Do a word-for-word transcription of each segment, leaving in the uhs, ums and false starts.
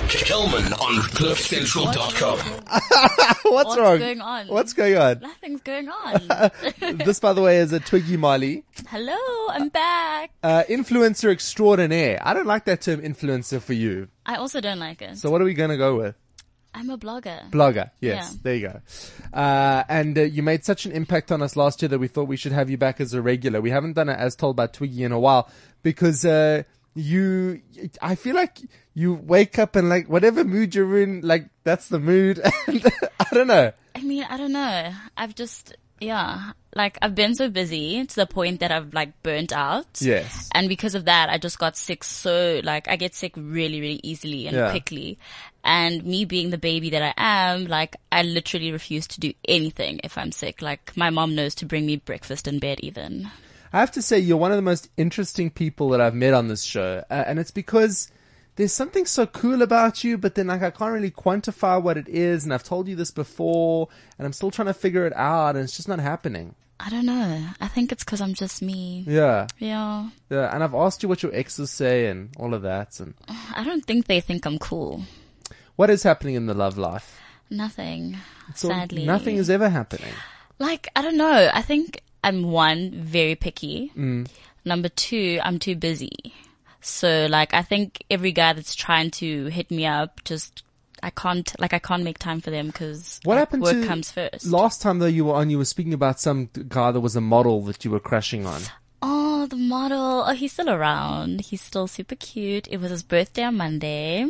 Kelman on cliff central dot com. What's, What's wrong? going on? What's going on? Nothing's going on. This, by the way, is a Twiggy Molly, Hello, I'm back. uh, influencer extraordinaire. I don't like that term influencer for you. I also don't like it. So what are we going to go with? I'm a blogger. Blogger. Yes, Yeah. there you go. Uh, and uh, you made such an impact on us last year that we thought we should have you back as a regular. We haven't done it as told by Twiggy in a while because uh, you, I feel like you wake up and like whatever mood you're in, like that's the mood. And I don't know. I mean, I don't know. I've just, yeah, like I've been so busy to the point that I've like burnt out. Yes. And because of that, I just got sick so, like, I get sick really, really easily and Yeah. quickly. And me being the baby that I am, like, I literally refuse to do anything if I'm sick. Like, my mom knows to bring me breakfast in bed even. I have to say you're one of the most interesting people that I've met on this show. Uh, and it's because there's something so cool about you, but then like I can't really quantify what it is. And I've told you this before and I'm still trying to figure it out and it's just not happening. I don't know. I think it's because I'm just me. Yeah. Yeah. Yeah. And I've asked you what your exes say and all of that. And I don't think they think I'm cool. what is happening in the love life? Nothing. It's all- Sadly. nothing is ever happening. Like, I don't know. I think I'm one, very picky. Mm. Number two, I'm too busy. So like, I think every guy that's trying to hit me up, just, I can't, like, I can't make time for them because What happened work to comes first. Last time though you were on, you were speaking about some guy that was a model that you were crashing on. Oh, the model. Oh, he's still around. He's still super cute. It was his birthday on Monday.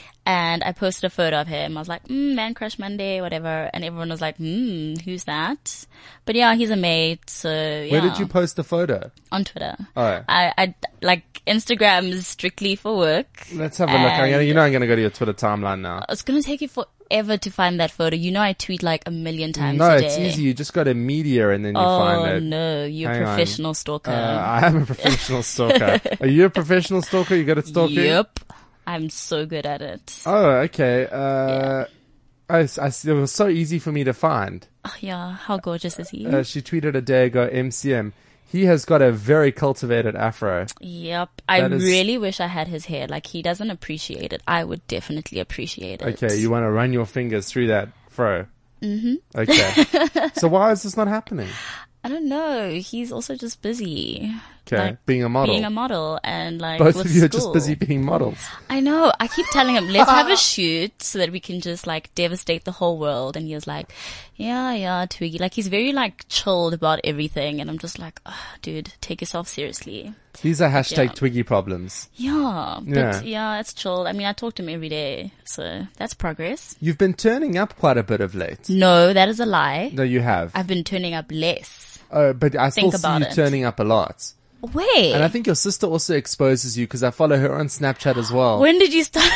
And I posted a photo of him. I was like, mm, man crush Monday, whatever. And everyone was like, hmm, who's that? But yeah, he's a mate. So yeah. Where did you post the photo? On Twitter. Oh. I, I, like, Instagram is strictly for work. Let's have a look. I'm gonna, And you know I'm going to go to your Twitter timeline now. It's going to take you forever to find that photo. You know I tweet like a million times No, a day. it's easy. You just go to media and then you Oh, find it. no. You're Hang a on. professional stalker. Uh, I am a professional stalker. Are you a professional stalker? You good at stalking? Yep. I'm so good at it. Oh, okay. Uh, I, I, it was so easy for me to find. Oh, yeah. How gorgeous is he? Uh, she tweeted a day ago, M C M. He has got a very cultivated afro. Yep. I That is- really wish I had his hair. Like, he doesn't appreciate it. I would definitely appreciate it. Okay, you want to run your fingers through that fro? Mm-hmm. Okay. So why is this not happening? I don't know. He's also just busy. Okay, Like, being a model. Being a model and like Both with of you are school. just busy being models. I know. I keep telling him, let's have a shoot so that we can just like devastate the whole world. And he was like, yeah, yeah, Twiggy. Like he's very like chilled about everything. And I'm just like, oh, dude, take yourself seriously. These are hashtag Yeah. Twiggy problems. Yeah. But Yeah. yeah. it's chill. I mean, I talk to him every day. So that's progress. You've been turning up quite a bit of late. No, that is a lie. No, you have. I've been turning up less. Oh, but I still Think see about you it. turning up a lot. Wait. And I think your sister also exposes you because I follow her on Snapchat as well. When did you start?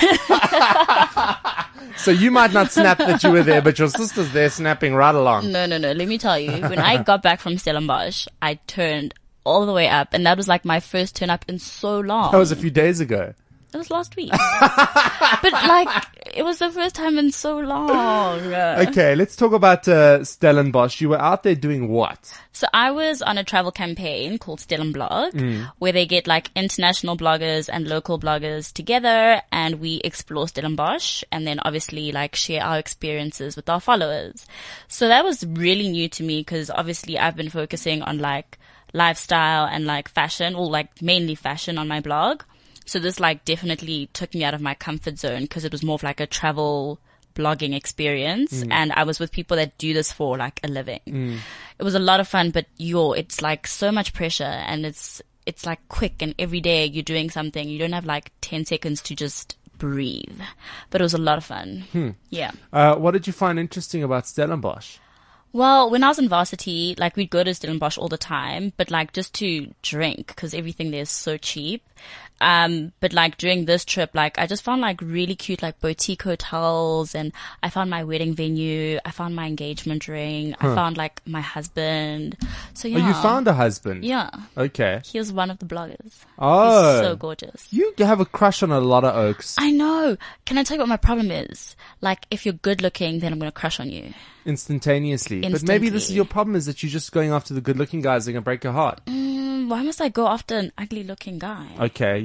So you might not snap that you were there, but your sister's there snapping right along. No, no, no. Let me tell you. When I got back from Stellenbosch, I turned all the way up, and that was like my first turn up in so long. That was a few days ago. It was last week. But like, it was the first time in so long. Okay, let's talk about uh, Stellenbosch. You were out there doing what? So I was on a travel campaign called Stellenblog, Mm. where they get like international bloggers and local bloggers together, and we explore Stellenbosch, and then obviously like share our experiences with our followers. So that was really new to me because obviously I've been focusing on like lifestyle and like fashion, or like mainly fashion on my blog. So this like definitely took me out of my comfort zone because it was more of like a travel blogging experience, and I was with people that do this for like a living. It was a lot of fun, but yo, it's like so much pressure, and it's it's like quick, and every day you're doing something. You don't have like ten seconds to just breathe. But it was a lot of fun. Yeah. Uh, what did you find interesting about Stellenbosch? Well, when I was in varsity, like we'd go to Stellenbosch all the time, but like just to drink because everything there is so cheap. Um, but like during this trip, like I just found like really cute like boutique hotels, and I found my wedding venue. I found my engagement ring. I found like my husband. So yeah. Oh, you found a husband? Yeah. Okay. He was one of the bloggers. Oh. He's so gorgeous. You have a crush on a lot of oaks. I know. Can I tell you what my problem is? Like, if you're good looking, then I'm going to crush on you. Instantaneously. But maybe this is Instantly. your problem, is that you're just going after the good looking guys that can break your heart. Mm, why must I go after an ugly looking guy? Okay, yeah.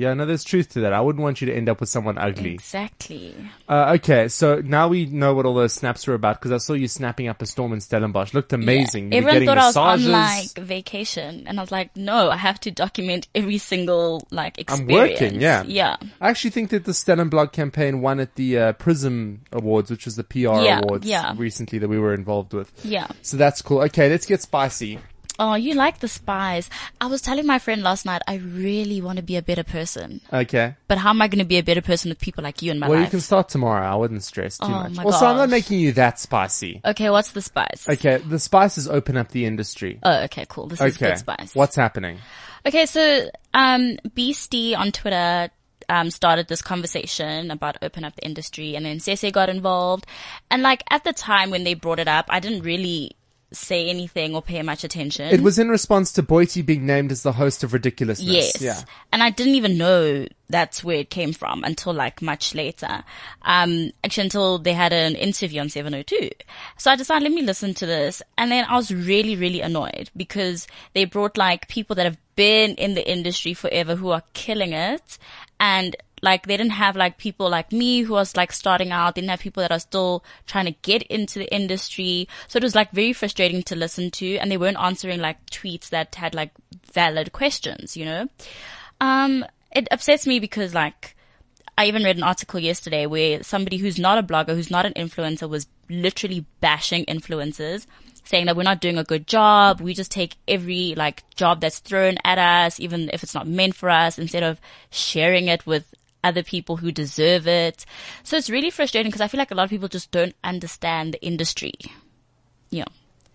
Yeah, no, there's truth to that. I wouldn't want you to end up with someone ugly. Exactly. Uh, okay, so now we know what all those snaps were about because I saw you snapping up a storm in Stellenbosch. Looked amazing. Yeah. You were Everyone getting thought massages. I was on like vacation, and I was like, no, I have to document every single like I'm experience. working, yeah. Yeah. I actually think that the Stellenblog campaign won at the uh, Prism Awards, which was the P R Yeah, awards yeah. recently that we were involved with. Yeah. So that's cool. Okay, let's get spicy. Oh, you like the spies. I was telling my friend last night, I really want to be a better person. Okay. But how am I going to be a better person with people like you in my Well, life? you can start tomorrow. I wouldn't stress too Oh, much. my Also, I'm not gosh. making you that spicy. Okay, what's the spice? Okay, the spices open up the industry. Oh, okay, cool. This is Okay. good spice. What's happening? Okay, so um, Beastie on Twitter um, started this conversation about open up the industry, and then Sese got involved. And like at the time when they brought it up, I didn't really say anything or pay much attention. It was in response to Boiti being named as the host of Ridiculousness. Yes. Yeah. And I didn't even know that's where it came from until like much later. Um, actually until they had an interview on seven oh two. So I decided, let me listen to this. And then I was really, really annoyed because they brought like people that have been in the industry forever who are killing it. And like they didn't have like people like me who was like starting out. They didn't have people that are still trying to get into the industry. So it was like very frustrating to listen to, and they weren't answering like tweets that had like valid questions, you know? Um, it upsets me because like I even read an article yesterday where somebody who's not a blogger, who's not an influencer, was literally bashing influencers, saying that we're not doing a good job. We just take every like job that's thrown at us, even if it's not meant for us, instead of sharing it with other people who deserve it. So it's really frustrating because I feel like a lot of people just don't understand the industry. Yeah.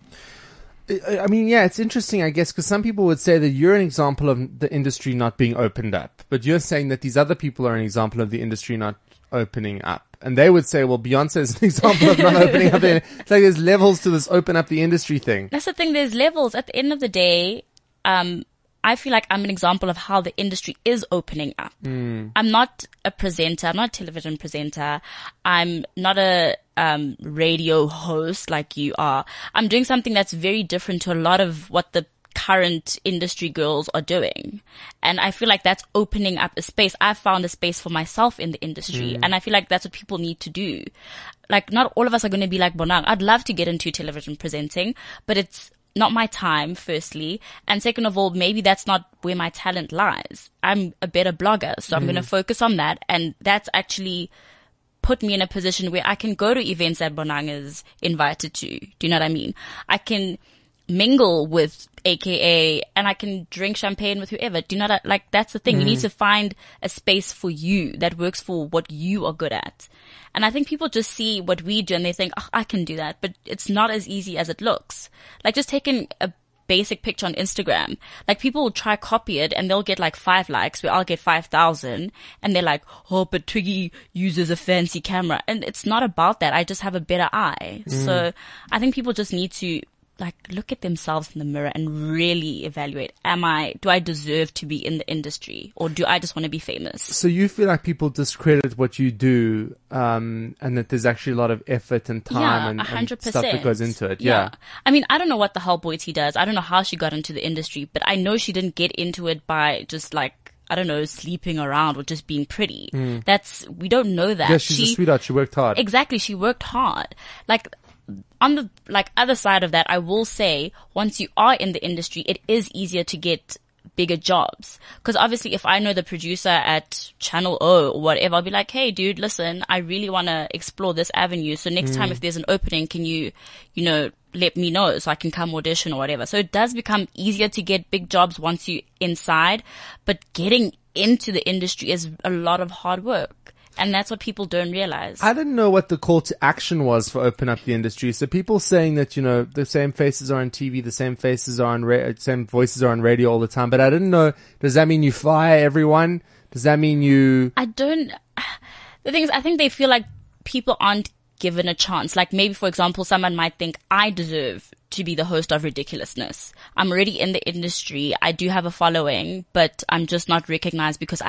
I I mean, yeah, it's interesting, I guess, because some people would say that you're an example of the industry not being opened up, but you're saying that these other people are an example of the industry not opening up. And they would say, well, Beyonce is an example of not opening up. The, it's like there's levels to this open up the industry thing. That's the thing. There's levels. At the end of the day, um, I feel like I'm an example of how the industry is opening up. Mm. I'm not a presenter. I'm not a television presenter. I'm not a um, radio host like you are. I'm doing something that's very different to a lot of what the current industry girls are doing. And I feel like that's opening up a space. I've found a space for myself in the industry. Mm. And I feel like that's what people need to do. Like not all of us are going to be like Bonang. I'd love to get into television presenting, but it's not my time, firstly. And second of all, maybe that's not where my talent lies. I'm a better blogger, so I'm mm. going to focus on that. And that's actually put me in a position where I can go to events that Bonang is invited to. Do you know what I mean? I can mingle with A K A and I can drink champagne with whoever. Do you know that? Like, that's the thing. Mm. You need to find a space for you that works for what you are good at. And I think people just see what we do and they think, oh, I can do that. But it's not as easy as it looks. Like just taking a basic picture on Instagram, like people will try copy it and they'll get like five likes where I'll get five thousand. And they're like, oh, but Twiggy uses a fancy camera. And it's not about that. I just have a better eye. Mm. So I think people just need to like look at themselves in the mirror and really evaluate, am I, do I deserve to be in the industry or do I just want to be famous? So you feel like people discredit what you do, um, and that there's actually a lot of effort and time yeah, and, one hundred percent. and stuff that goes into it. Yeah. Yeah. I mean, I don't know what the hell Boiti does. I don't know how she got into the industry, but I know she didn't get into it by just like, I don't know, sleeping around or just being pretty. Mm. That's, we don't know that. Yeah, she's she, a sweetheart. She worked hard. Exactly. She worked hard. Like, on the like other side of that, I will say once you are in the industry, it is easier to get bigger jobs. Because obviously if I know the producer at Channel O or whatever, I'll be like, hey dude, listen, I really want to explore this avenue. So next mm. time if there's an opening, can you, you know, let me know so I can come audition or whatever. So it does become easier to get big jobs once you're inside. But getting into the industry is a lot of hard work. And that's what people don't realize. I didn't know what the call to action was for open up the industry. So people saying that, you know, the same faces are on T V, the same faces are on ra- same voices are on radio all the time. But I didn't know, does that mean you fire everyone? Does that mean you... I don't... The thing is, I think they feel like people aren't given a chance. Like maybe, for example, someone might think, I deserve to be the host of Ridiculousness. I'm already in the industry. I do have a following, but I'm just not recognized because I...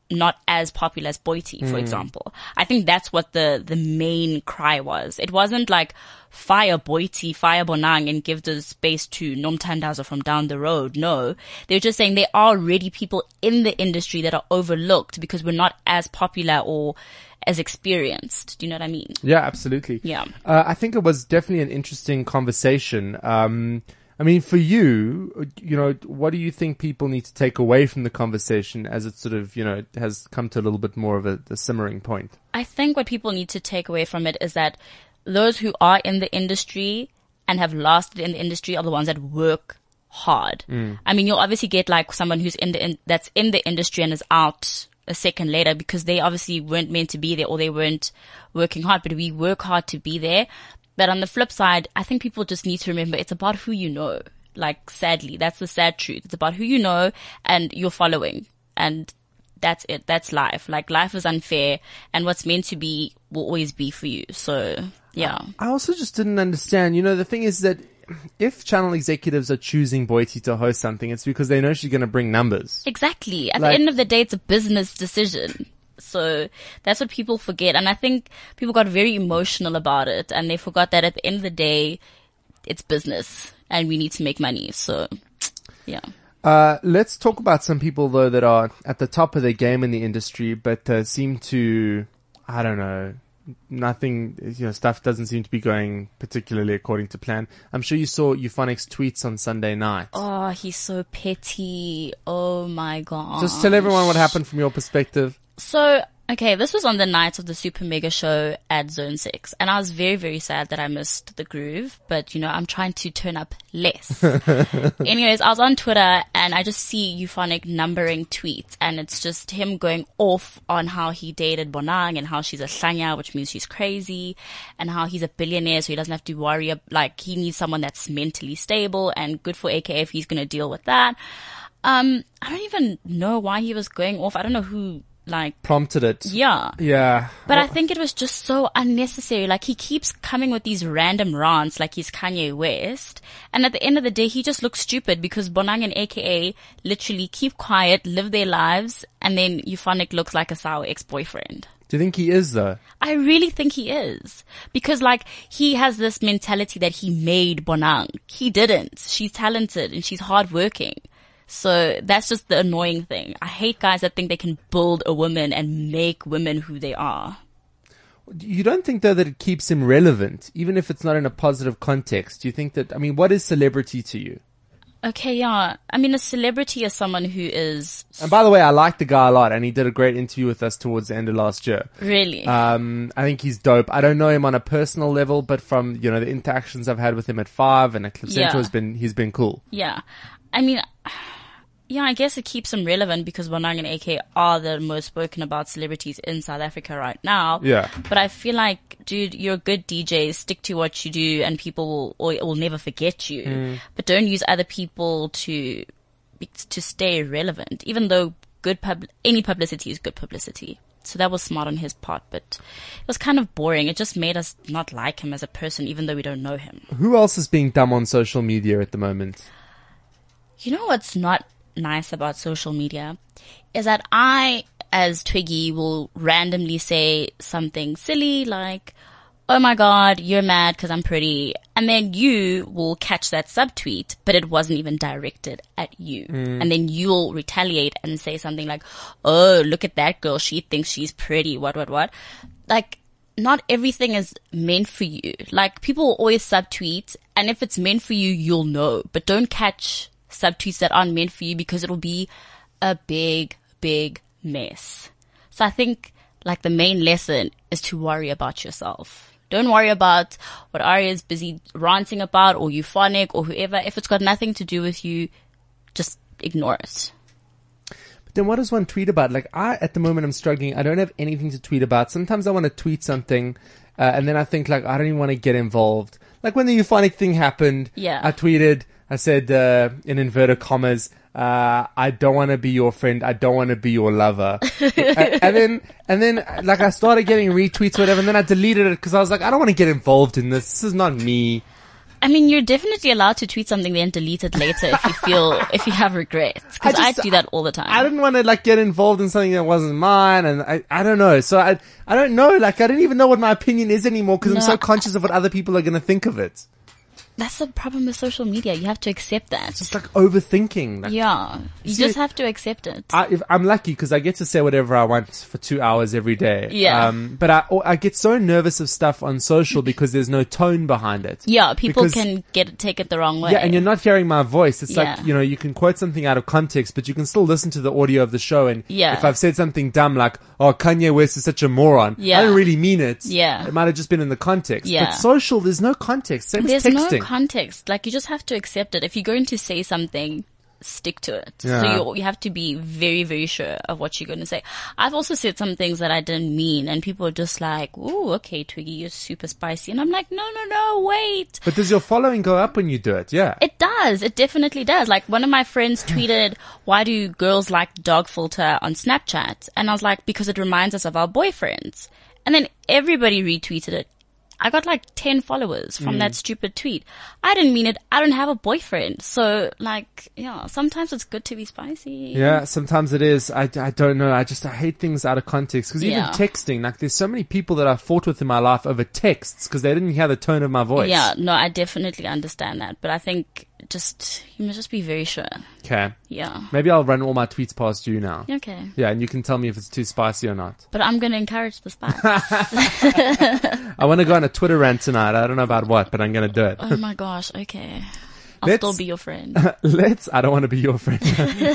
not as popular as Boiti, for mm. example. I think that's what the, the main cry was. It wasn't like fire Boiti, fire Bonang and give the space to Nomtandazo from down the road. No, they're just saying there are already people in the industry that are overlooked because we're not as popular or as experienced. Do you know what I mean? Yeah, absolutely. Yeah. Uh, I think it was definitely an interesting conversation. Um, I mean, for you, you know, what do you think people need to take away from the conversation as it sort of, you know, has come to a little bit more of a, a simmering point? I think what people need to take away from it is that those who are in the industry and have lasted in the industry are the ones that work hard. Mm. I mean, you'll obviously get like someone who's in the, in, that's in the industry and is out a second later because they obviously weren't meant to be there or they weren't working hard, but we work hard to be there. But on the flip side, I think people just need to remember it's about who you know. Like, sadly, that's the sad truth. It's about who you know and you're following. And that's it. That's life. Like, life is unfair and what's meant to be will always be for you. So, yeah. I also just didn't understand. You know, the thing is that if channel executives are choosing Boiti to host something, it's because they know she's going to bring numbers. Exactly. At like, the end of the day, it's a business decision. So that's what people forget. And I think people got very emotional about it and they forgot that at the end of the day, it's business and we need to make money. So, yeah. Uh, let's talk about some people though that are at the top of their game in the industry, but uh, seem to, I don't know, nothing, you know, stuff doesn't seem to be going particularly according to plan. I'm sure you saw Euphonic's tweets on Sunday night. Oh, he's so petty. Oh my God. Just tell everyone what happened from your perspective. So, okay, this was on the night of the Super Mega Show at Zone six. And I was very, very sad that I missed the groove. But, you know, I'm trying to turn up less. Anyways, I was on Twitter and I just see Euphonic numbering tweets. And it's just him going off on how he dated Bonang and how she's a hlanya, which means she's crazy. And how he's a billionaire, so he doesn't have to worry. Like, he needs someone that's mentally stable. And good for A K A if he's going to deal with that. Um, I don't even know why he was going off. I don't know who... like prompted it. Yeah. Yeah. But I think it was just so unnecessary. Like he keeps coming with these random rants like he's Kanye West. And at the end of the day, he just looks stupid because Bonang and A K A literally keep quiet, live their lives. And then Euphonic looks like a sour ex-boyfriend. Do you think he is though? I really think he is. Because like he has this mentality that he made Bonang. He didn't. She's talented and she's hardworking. So that's just the annoying thing. I hate guys that think they can build a woman and make women who they are. You don't think though that it keeps him relevant, even if it's not in a positive context? Do you think that, I mean, what is celebrity to you? Okay, yeah. I mean, a celebrity is someone who is... And by the way, I like the guy a lot and he did a great interview with us towards the end of last year. Really? Um, I think he's dope. I don't know him on a personal level, but from, you know, the interactions I've had with him at Five and at Clip Central Yeah. has been, he's been cool. Yeah. I mean... Yeah, I guess it keeps them relevant because Bonang and A K are the most spoken about celebrities in South Africa right now. Yeah. But I feel like, dude, you're a good D J. Stick to what you do and people will, or will never forget you. Mm. But don't use other people to, to stay relevant. Even though good pub, any publicity is good publicity. So that was smart on his part, but it was kind of boring. It just made us not like him as a person, even though we don't know him. Who else is being dumb on social media at the moment? You know what's not nice about social media is that I, as Twiggy, will randomly say something silly like, oh my God, you're mad because I'm pretty. And then you will catch that subtweet, but it wasn't even directed at you. Mm. And then you'll retaliate and say something like, oh, look at that girl. She thinks she's pretty. What, what, what? Like, not everything is meant for you. Like, people will always subtweet. And if it's meant for you, you'll know. But don't catch subtweets that aren't meant for you because it'll be a big, big mess. So I think like the main lesson is to worry about yourself. Don't worry about what Aria is busy ranting about or Euphonic or whoever. If it's got nothing to do with you, just ignore it. But then what does one tweet about? Like I, at the moment, I'm struggling. I don't have anything to tweet about. Sometimes I want to tweet something uh, and then I think like I don't even want to get involved. Like when the Euphonic thing happened, yeah. I tweeted, I said, uh, in inverted commas, uh, I don't want to be your friend. I don't want to be your lover. and, and then, and then, like, I started getting retweets or whatever, and then I deleted it because I was like, I don't want to get involved in this. This is not me. I mean, you're definitely allowed to tweet something then delete it later if you feel, if you have regrets. Cause I, just- do that all the time. I didn't want to like get involved in something that wasn't mine, and I, I don't know. So I, I don't know. Like I don't even know what my opinion is anymore because I'm No, so conscious of what other people are going to think of it. That's the problem with social media. You have to accept that. It's like overthinking. Like, Yeah. You See, just have to accept it. I, if, I'm lucky because I get to say whatever I want for two hours every day. Yeah. Um, but I, I get so nervous of stuff on social because there's no tone behind it. Yeah, people Because- can get it, take it the wrong way. Yeah, and you're not hearing my voice. It's Yeah. like, you know, you can quote something out of context, but you can still listen to the audio of the show. And Yeah. if I've said something dumb like, oh, Kanye West is such a moron, Yeah. I don't really mean it. Yeah. It might have just been in the context. Yeah. But social, there's no context. Same There's as texting. no context. Like you just have to accept it. If you're going to say something, stick to it. Yeah. So you you have to be very, very sure of what you're going to say. I've also said some things that I didn't mean and people are just like, ooh, okay, Twiggy, you're super spicy. And I'm like, no, no, no, wait. But does your following go up when you do it? Yeah. It does. It definitely does. Like one of my friends tweeted, why do girls like dog filter on Snapchat? And I was like, because it reminds us of our boyfriends. And then everybody retweeted it. I got like ten followers from that stupid tweet. I didn't mean it. I don't have a boyfriend. So like, yeah, sometimes it's good to be spicy. Yeah, sometimes it is. I, I don't know. I just, I hate things out of context. Cause even Yeah. texting, like there's so many people that I've fought with in my life over texts because they didn't hear the tone of my voice. Yeah, no, I definitely understand that. But I think just, you must just be very sure. Okay. Yeah. Maybe I'll run all my tweets past you now. Okay. Yeah, and you can tell me if it's too spicy or not. But I'm going to encourage the spice. I want to go on a Twitter rant tonight. I don't know about what, but I'm going to do it. Oh my gosh. Okay. I'll Let's- still be your friend. Let's, I don't want to be your friend.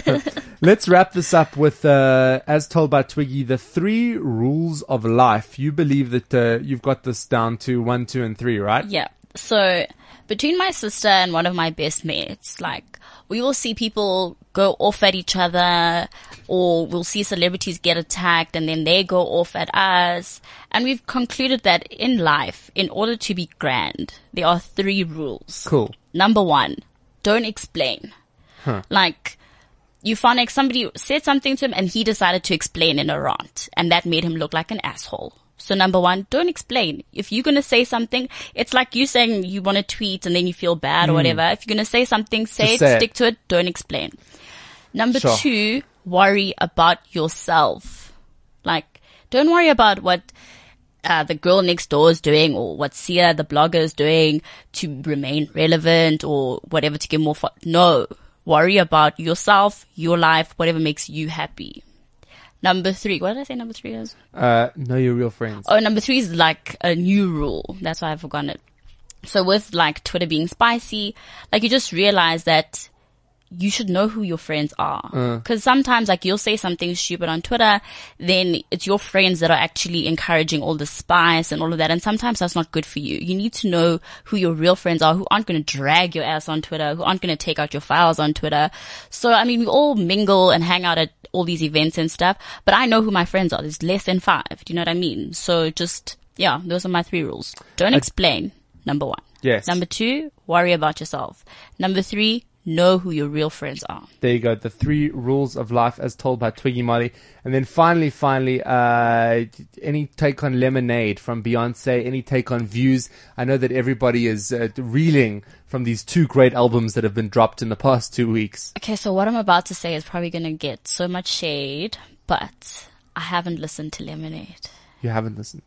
Let's wrap this up with, uh, as told by Twiggy, the three rules of life. You believe that, uh, you've got this down to one, two, and three, right? Yeah. So between my sister and one of my best mates, like we will see people go off at each other or we'll see celebrities get attacked and then they go off at us. And we've concluded that in life, in order to be grand, there are three rules. Cool. Number one, don't explain. Huh. Like, you found like somebody said something to him and he decided to explain in a rant and that made him look like an asshole. So number one, don't explain. If you're going to say something, it's like you saying you want to tweet and then you feel bad or whatever. If you're going to say something, say Just it, say it. stick to it, don't explain. Number Sure. two, worry about yourself. Like, don't worry about what uh, the girl next door is doing or what Sia, the blogger, is doing to remain relevant or whatever to get more fo- No. Worry about yourself, your life, whatever makes you happy. Number three. What did I say number three is? Uh, know your real friends. Oh, number three is like a new rule. That's why I've forgotten it. So with like Twitter being spicy, like you just realize that you should know who your friends are. Cause sometimes like you'll say something stupid on Twitter, then it's your friends that are actually encouraging all the spice and all of that. And sometimes that's not good for you. You need to know who your real friends are, who aren't going to drag your ass on Twitter, who aren't going to take out your files on Twitter. So, I mean, we all mingle and hang out at all these events and stuff, but I know who my friends are. There's less than five. Do you know what I mean? So just, yeah, those are my three rules. Don't explain. Number one. Yes. Number two, worry about yourself. Number three, know who your real friends are. There you go. The three rules of life as told by Twiggy Molly. And then finally, finally, uh, any take on Lemonade from Beyonce, any take on Views. I know that everybody is uh, reeling from these two great albums that have been dropped in the past two weeks. Okay, so what I'm about to say is probably going to get so much shade, but I haven't listened to Lemonade. You haven't listened.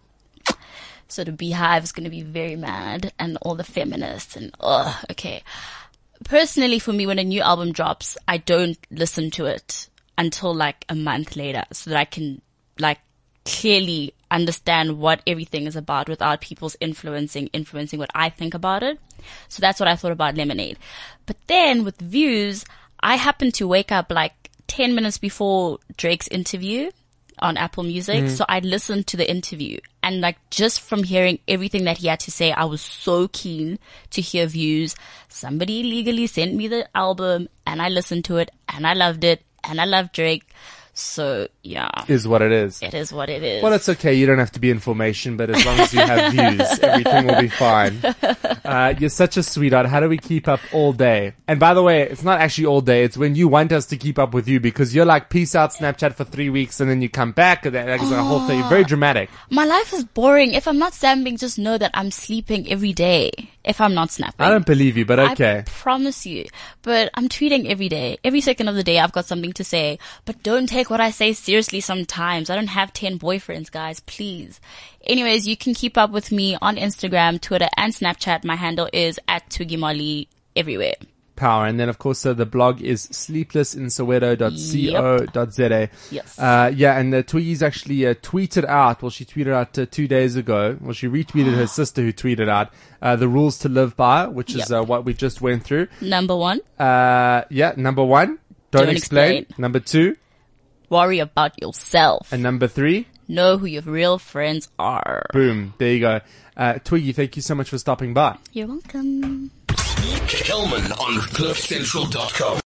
So the Beehive is going to be very mad and all the feminists and, ugh, okay. Personally, for me, when a new album drops, I don't listen to it until like a month later so that I can like clearly understand what everything is about without people's influencing, influencing what I think about it. So that's what I thought about Lemonade. But then with Views, I happened to wake up like ten minutes before Drake's interview on Apple Music. So I listened to the interview and like just from hearing everything that he had to say, I was so keen to hear Views. Somebody illegally sent me the album and I listened to it and I loved it and I love Drake. So yeah, Is what it is. it is what it is. Well, it's okay. You don't have to be information, but as long as you have views, everything will be fine. Uh, you're such a sweetheart. How do we keep up all day? And by the way, it's not actually all day. It's when you want us to keep up with you because you're like, peace out Snapchat for three weeks and then you come back. And that is a whole thing. Very dramatic. My life is boring. If I'm not zapping, just know that I'm sleeping every day. if I'm not snapping. I don't believe you, but okay. I promise you. But I'm tweeting every day. Every second of the day I've got something to say. But don't take what I say seriously sometimes. I don't have ten boyfriends, guys. Please. Anyways, you can keep up with me on Instagram, Twitter, and Snapchat. My handle is at Twiggy Molly everywhere. Power. And then, of course, uh, the blog is sleepless in soweto dot co dot za. Yes. Uh, yeah, and uh, Twiggy's actually uh, tweeted out, well, she tweeted out uh, two days ago, well, she retweeted her sister who tweeted out, uh, the rules to live by, which is Yep. uh, what we just went through. Number one, Uh, yeah, number one, don't, Don't explain. explain. Number two, worry about yourself. and number three, Know who your real friends are. boom, there you go. Uh, Twiggy, thank you so much for stopping by. You're welcome. Kelman on cliff central dot com.